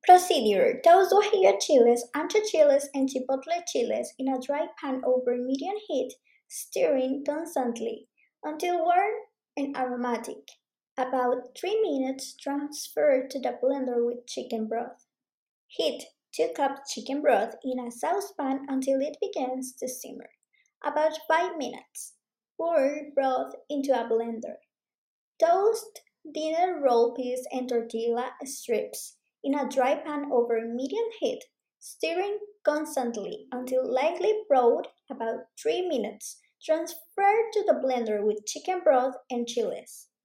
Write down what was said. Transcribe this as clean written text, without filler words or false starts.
Procedure: toast guajillo chiles, ancho chiles, and chipotle chiles in a dry pan over medium heat, stirring constantly until warm and aromatic. About 3 minutes, transfer to the blender with chicken broth. Heat 2 cups chicken broth in a saucepan until it begins to simmer. About 5 minutes. Pour broth into a blender. Toast dinner roll peas and tortilla strips in a dry pan over medium heat, stirring constantly until lightly browned about 3 minutes. Transfer to the blender with chicken broth and chiles.